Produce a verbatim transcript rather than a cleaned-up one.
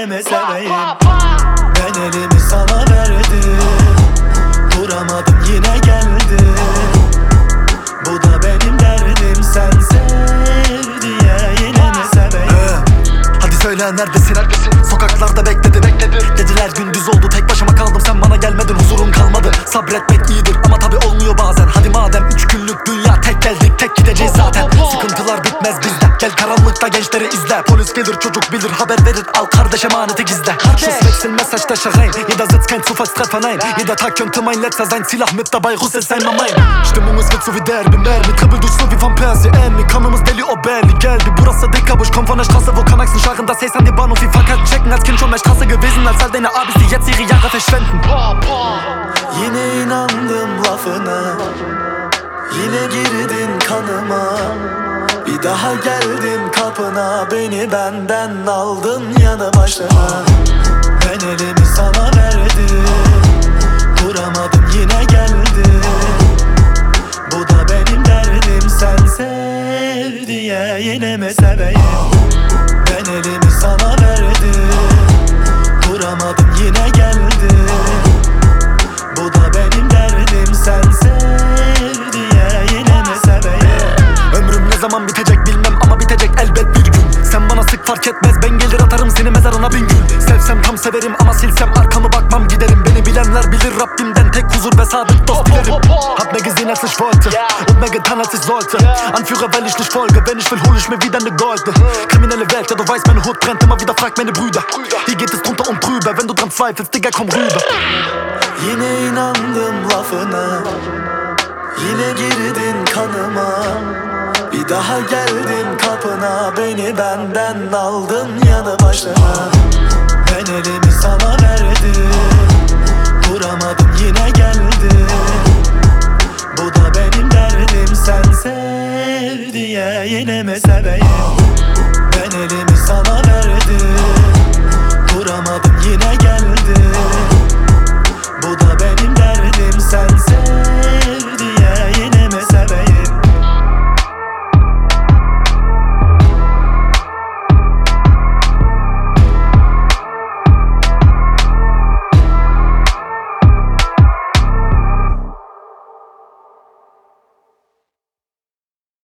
yine mi seveyim? Ben elimi sana verdim, duramadım yine geldi. Bu da benim derdim, sen sev diye yine mi seveyim? ee, Hadi söyle neredesin? neredesin? Sokaklarda bekledim, bekledim. Geceler gündüz oldu, tek başıma kaldım, sen bana gelmedin, huzurum kalmadı. Sabretmek iyidir ama tabi olmuyor bazen. Hadi madem üç günlük dünya, tek geldik tek gideceğiz zaten. Sıkıntılar bitmez bizde, gel karanlıkta gençleri izle. Polis gelir çocuk bilir, haber verir, al kardeş emaneti gizle. Schuss wechseln, Messer steche rein, jeder sitzt kein Zufallstreffer, nein. Jeder Tag könnte mein letzter sein, Ziel mit dabei, Russe sein mein mein. Stimmung es wird so wie Derby, Mermi, Triple durch so wie Van Persie, Emmy. Kanımız deli o belli, geldi burası dicker, ich komm von der Straße, wo Kanaksen scharren, das Haze an die Bahnhof wie Fahrkarten checken. Als Kind schon mehr Straße gewesen, als all deine Abis, die jetzt ihre Jahre verschwenden. Yine inandım lafına, yine girdin kanıma. Bir daha geldim kapına, beni benden aldın yanı başına. Ben elimi sana verdim, duramadım yine geldi. Bu da benim derdim, sen sev diye yine mi seveyim? Ben elimi sana verdim, duramadım yine geldi. Bu da benim derdim, sen sev diye yine mi seveyim? Ömrüm ne zaman bitecek bilmem ama bitecek elbet bir gün. Sen bana sık fark etmez, ben gelir atarım seni mezarına bin gün. Sevsem tam severim ama silsem arkamı bakmam giderim. Beni bilenler bilir, Rabbimden tek huzur ve sadık dost dilerim. Hab mehr gesehen als ich wollte und mehr getan als ich sollte. Anführer weil ich nicht folge, wenn ich will hol ich mir wieder ne Golde. Kriminelle Welt, ja du weißt meine Hut brennt, immer wieder fragt meine Brüder. Hier geht es drunter und drüber, wenn du dran zweifelst, Digga komm rüber. Yine inandım lafına, yine girdin kanıma. Bir daha geldim kapına, beni benden aldın yanı başına. Ben elimi sana verdim, duramadım yine geldi. Bu da benim derdim, sen sev diye yine mi seveyim?